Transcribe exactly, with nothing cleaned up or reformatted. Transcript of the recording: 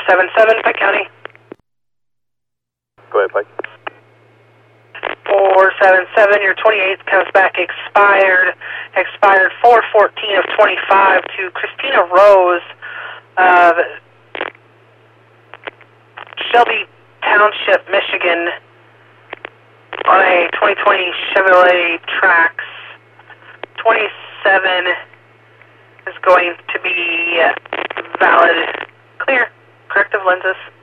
seven seven, Pike County. Go ahead, Pike. four seven seven, your twenty-eighth comes back expired. Expired four fourteen of twenty-five to Christina Rose of Shelby Township, Michigan, on a twenty twenty Chevrolet Trax. twenty-seven is going to be valid. Clear. Corrective lenses.